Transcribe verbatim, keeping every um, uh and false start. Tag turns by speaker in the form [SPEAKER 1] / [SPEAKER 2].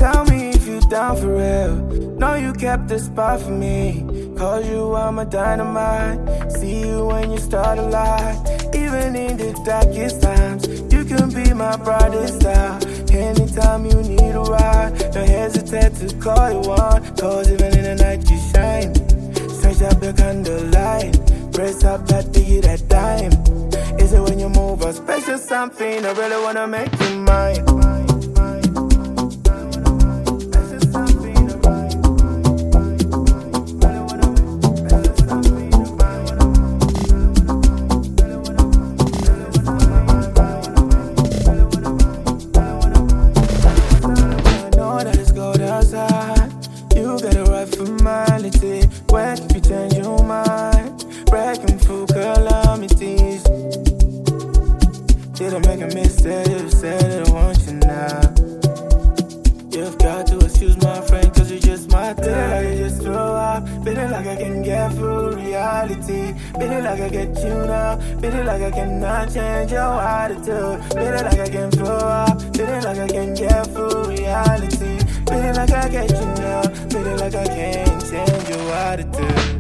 [SPEAKER 1] Tell me if you down for real. Know you kept the spot for me. Cause you are my dynamite. See you when you start a lie. Even in the darkest times, you can be my brightest star. Anytime you need a ride, don't hesitate to call you one. Cause even in the night you shine. Stretch up your candlelight. Press up that diggy, that dime. Is it when you move a special something? I really wanna make you mine. You got a right formality. When if you change your mind, breaking through calamities. Did I make a mistake? You said that I want you now. You've got to excuse my friend, cause you're just my thing. Like I just throw up, feeling like I can get through reality. Feeling like I get you now, feeling like I cannot change your attitude. Feeling like I can throw up, feeling like I can get through reality. Feeling like I get you now, feeling like I can't change your attitude.